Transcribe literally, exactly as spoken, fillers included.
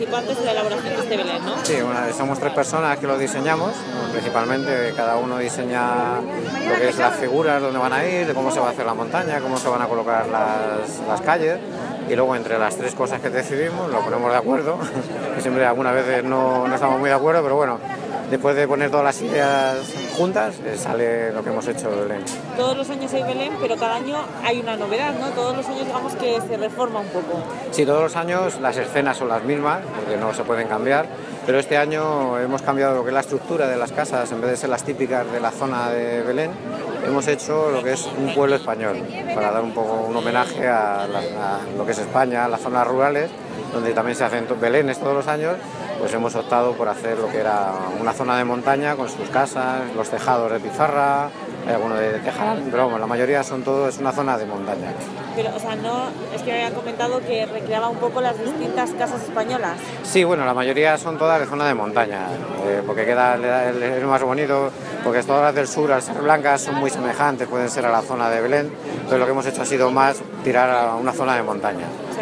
Participantes de la elaboración de este Belén, ¿no? Sí, una, somos tres personas que lo diseñamos, principalmente cada uno diseña lo que es las figuras, dónde van a ir, de cómo se va a hacer la montaña, cómo se van a colocar las, las calles, y luego entre las tres cosas que decidimos lo ponemos de acuerdo, que siempre algunas veces no, no estamos muy de acuerdo, pero bueno, después de poner todas las ideas juntas eh, sale lo que hemos hecho de Belén. Todos los años hay Belén, pero cada año hay una novedad, ¿no? Todos los años digamos que se reforma un poco. Sí, todos los años las escenas son las mismas, porque no se pueden cambiar, pero este año hemos cambiado lo que es la estructura de las casas, en vez de ser las típicas de la zona de Belén, hemos hecho lo que es un pueblo español, para dar un poco un homenaje a, la, a lo que es España, a las zonas rurales, donde también se hacen Belénes todos los años. Pues hemos optado por hacer lo que era una zona de montaña con sus casas, los tejados de pizarra, hay alguno de tejarán, pero vamos, la mayoría son todo, es una zona de montaña. Pero, o sea, no, es que había comentado que recreaba un poco las distintas casas españolas. Sí, bueno, la mayoría son todas de zona de montaña, eh, porque queda es más bonito, porque todas las del sur, al ser blancas, son muy semejantes, pueden ser a la zona de Belén, entonces lo que hemos hecho ha sido más tirar a una zona de montaña.